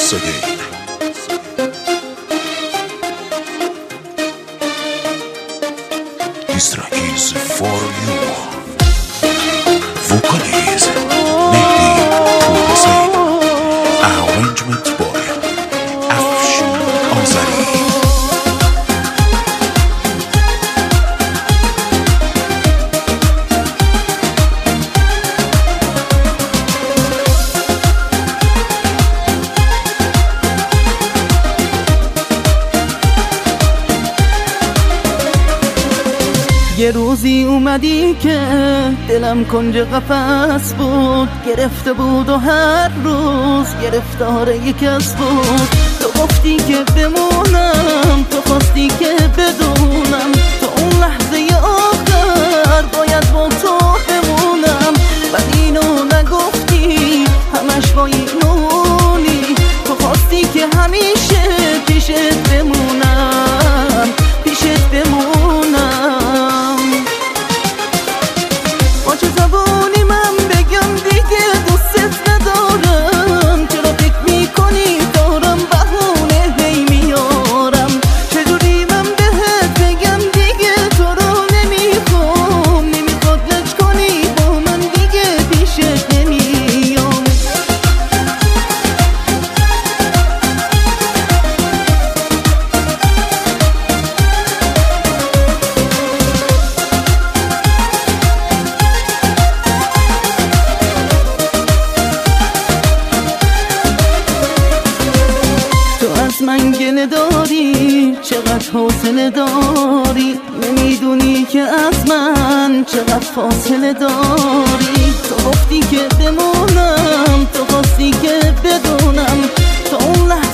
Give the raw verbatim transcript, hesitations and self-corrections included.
once again. This track is for you. Vocalize Mehdi Hussein. Arrangement by Afshin Azari. یه روزی اومدی که دلم کنج قفس بود، گرفته بود و هر روز گرفتار یک کس بود. تو گفتی که بمونم، تو خواستی که بدونم، تو اون لحظه آخر باید با تو بمونم. ولی اینو نگفتی، همش با اینونی. تو خواستی که همیشه پیشت بمونم، پیشت بمونم. من گله داری، چقدر حوصله داری، نمیدونی که از من چقدر فاصله داری. تو گفتی که بمونم، تو خواستی که بدونم، تو اون